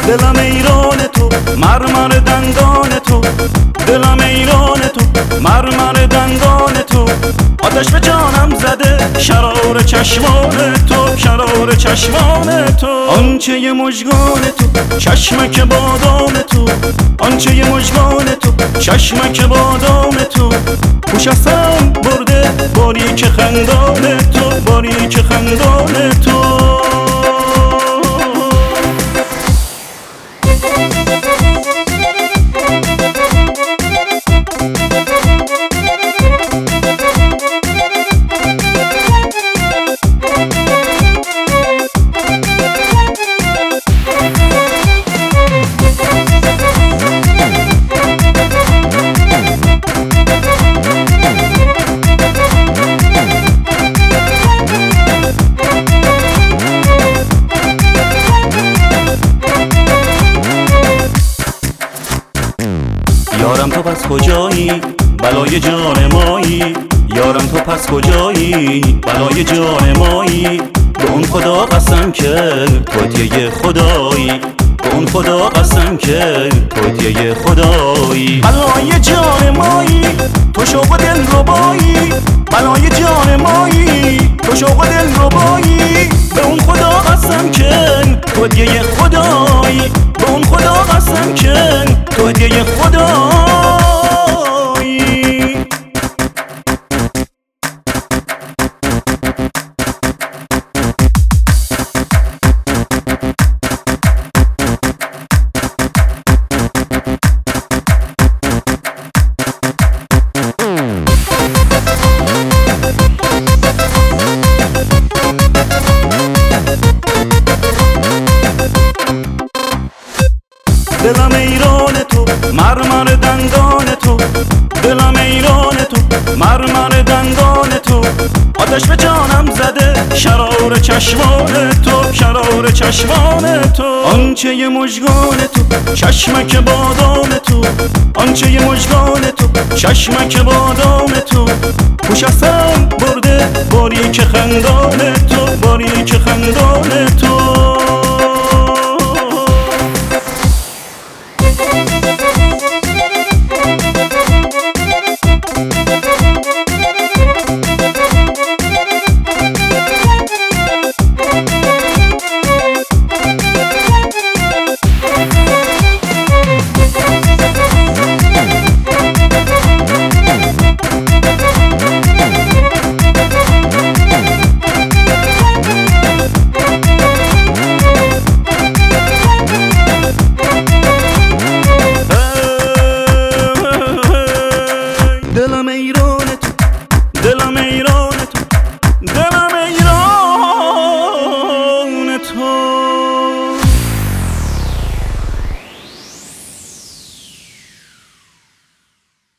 دلم ایران تو، مرمر دندان تو، دلم ایران تو، مرمر دندان تو، آتش به جانم زده شرار چشمان تو، شرار چشمان تو. آنچه ی مژگان تو، چشمک بادام تو، آنچه ی مژگان تو، چشمک بادام تو، خوشستم برده باریک خندان تو، باریک خندان تو. یارم تو پس کجایی بلای جان مایی، یارم تو پس کجایی بلای جان مایی، به اون خدا قسم که تو دیگه خدایی، به اون خدا قسم که تو دیگه خدایی. بلای جان مایی تو شوق دل ربایی، بلای جان مایی تو شوق دل ربایی، به اون خدا قسم که تو دیگه خدایی، به اون خدا قسم که تو دیگه خدایی. دلم ایران تو، مرمر دندان تو، دلم ایران تو، مرمر دندان تو، آتش به جانم زده شرار چشمان تو، شرار چشمان تو. آنچه ی مژگان تو، چشمک بادام تو، آنچه ی مژگان تو، چشمک بادام تو، خوشستم برده باریک خندان تو، باریک خندان تو. دلم ایران تو، دلم